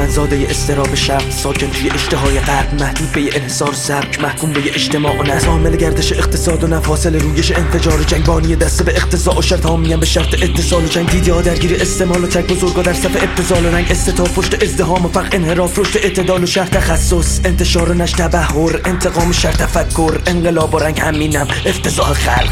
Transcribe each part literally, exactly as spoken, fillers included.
من زاده استراب شرق، ساکن توی اشتهای غرب، محدود به یه انحصار سبک، محکوم به یه اجتماع و نظم، عامل گردش اقتصاد و نفاصل رویش انفجار و جنگ، بانی دست به اقتضاع و شرط حامیم به شرط اتصال و جنگ، دیدی‌ها درگیر استعمال و تک، بزرگا در صف ابتذال و رنگ، استتاب پشت ازدحام و فقر، انحراف رشد اعتدال و شرط تخصص، انتشار و نشر تبحر، انتقام شرط تفکر، انقلاب و رنگ، همینم افتضاح خلق.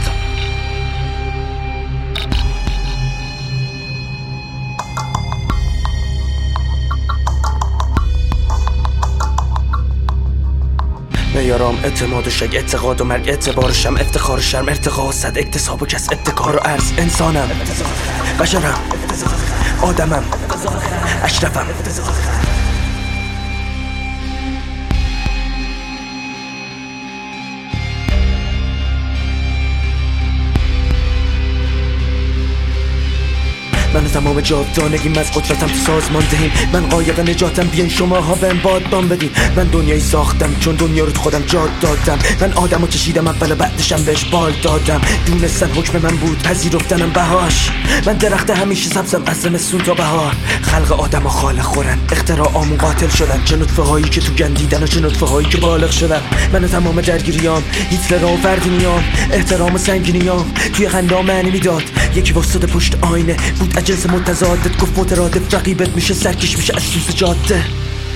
میارام اعتماد و شک، اعتقاد و مرگ، اعتبار شم، افتخار شرم، ارتقا صد، اکتساب و کس، ابتکار و عرض، انسانم، بشرم، آدمم، اشرفم. من تمام جاودانگیم از قدرتم تو سازمان دهیم، من قایق نجاتم، بیاین شماها بهم بادبان بدین. من دنیایی ساختم چون دنیا رو تو خودم جا دادم، من آدمو کشیدم اول و بعدشم بهش بال دادم، دونستن حکم من بود، پذیرفتنم بهاش. من درخت همیشه سبزم از زمستون تا بهار، خلق آدم و خالق خورن، اختراعامون قاتل شدن، چه نطفه هایی که تو گندیدن و چه نطفه هایی که بالغ شدن. من تمام درگیریام، هیتلر و فردینیام، احترام و سنگینیام توی خندا معنی میداد. یکی واسطه پشت آینه بود جنس متضادت، گفت مترادف رقیبت میشه، سرکش میشه از سوز جاده.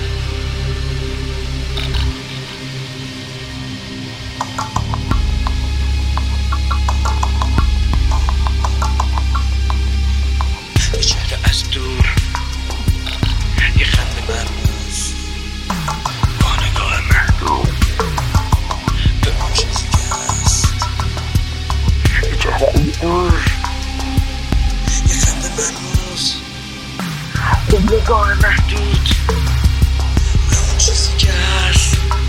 به چهره از دور یه خنده مرموز، با نگاه محدود به اون چیزی که هست. به چهره از دور یه خنده مرموز، با نگاه محدود به اون چیزی که هست.